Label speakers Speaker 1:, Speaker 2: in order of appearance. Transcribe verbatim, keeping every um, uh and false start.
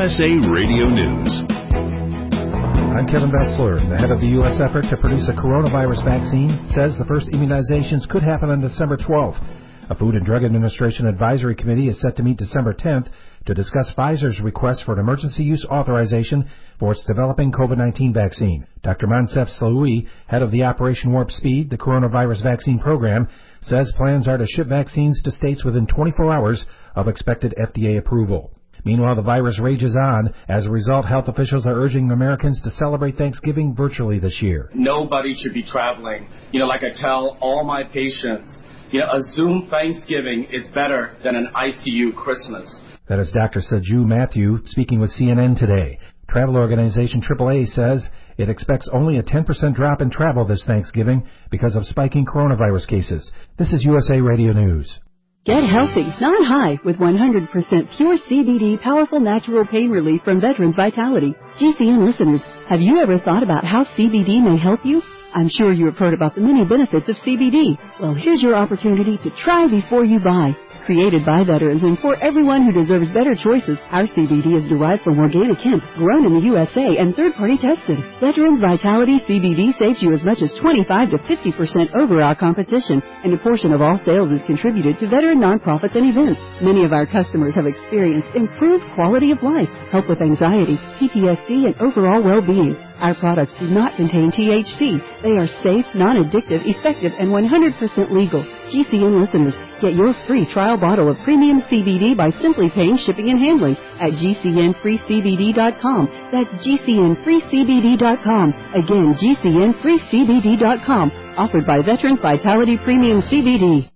Speaker 1: S A Radio News.
Speaker 2: I'm Kevin Bessler. The head of the U S effort to produce a coronavirus vaccine says the first immunizations could happen on December twelfth. A Food and Drug Administration advisory committee is set to meet December tenth to discuss Pfizer's request for an emergency use authorization for its developing COVID nineteen vaccine. Doctor Moncef Slaoui, head of the Operation Warp Speed, the coronavirus vaccine program, says plans are to ship vaccines to states within twenty-four hours of expected F D A approval. Meanwhile, the virus rages on. As a result, health officials are urging Americans to celebrate Thanksgiving virtually this year.
Speaker 3: Nobody should be traveling. You know, like I tell all my patients, you know, a Zoom Thanksgiving is better than an I C U Christmas.
Speaker 2: That is Doctor Saju Matthew speaking with C N N today. Travel organization triple A says it expects only a ten percent drop in travel this Thanksgiving because of spiking coronavirus cases. This is U S A Radio News.
Speaker 4: Get healthy, not high, with one hundred percent pure C B D powerful natural pain relief from Veterans Vitality. G C N listeners, have you ever thought about how C B D may help you? I'm sure you have heard about the many benefits of C B D. Well, here's your opportunity to try before you buy. Created by veterans and for everyone who deserves better choices, our C B D is derived from organic hemp, grown in the U S A and third-party tested. Veterans Vitality C B D saves you as much as twenty-five to fifty percent over our competition, and a portion of all sales is contributed to veteran nonprofits and events. Many of our customers have experienced improved quality of life, help with anxiety, P T S D, and overall well-being. Our products do not contain T H C. They are safe, non-addictive, effective, and one hundred percent legal. G C N listeners, get your free trial bottle of premium C B D by simply paying shipping and handling at G C N free C B D dot com. That's G C N free C B D dot com. Again, G C N free C B D dot com. Offered by Veterans Vitality Premium C B D.